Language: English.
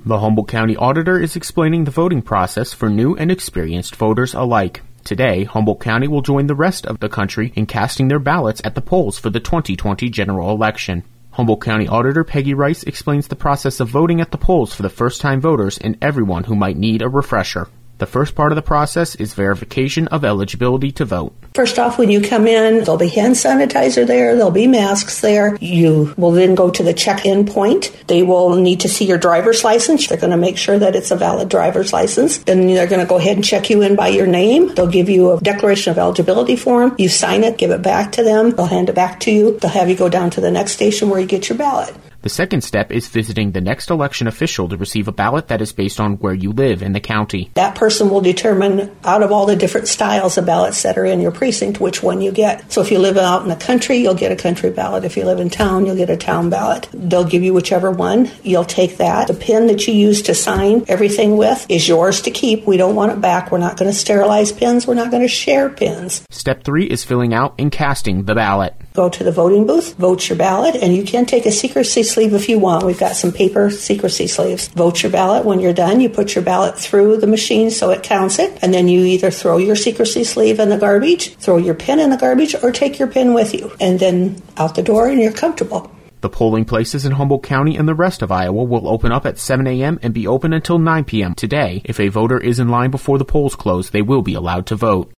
The Humboldt County Auditor is explaining the voting process for new and experienced voters alike. Today, Humboldt County will join the rest of the country in casting their ballots at the polls for the 2020 general election. Humboldt County Auditor Peggy Rice explains the process of voting at the polls for the first-time voters and everyone who might need a refresher. The first part of the process is verification of eligibility to vote. First off, when you come in, there'll be hand sanitizer there, there'll be masks there. You will then go to the check-in point. They will need to see your driver's license. They're going to make sure that it's a valid driver's license. Then they're going to go ahead and check you in by your name. They'll give you a declaration of eligibility form. You sign it, give it back to them. They'll hand it back to you. They'll have you go down to the next station where you get your ballot. The second step is visiting the next election official to receive a ballot that is based on where you live in the county. That person will determine, out of all the different styles of ballots that are in your precinct, which one you get. So if you live out in the country, you'll get a country ballot. If you live in town, you'll get a town ballot. They'll give you whichever one. You'll take that. The pen that you use to sign everything with is yours to keep. We don't want it back. We're not going to sterilize pens. We're not going to share pens. Step 3 is filling out and casting the ballot. Go to the voting booth, vote your ballot, and you can take a secrecy sleeve if you want. We've got some paper secrecy sleeves. Vote your ballot. When you're done, you put your ballot through the machine so it counts it, and then you either throw your secrecy sleeve in the garbage, throw your pen in the garbage, or take your pen with you, and then out the door and you're comfortable. The polling places in Humboldt County and the rest of Iowa will open up at 7 a.m. and be open until 9 p.m. today. If a voter is in line before the polls close, they will be allowed to vote.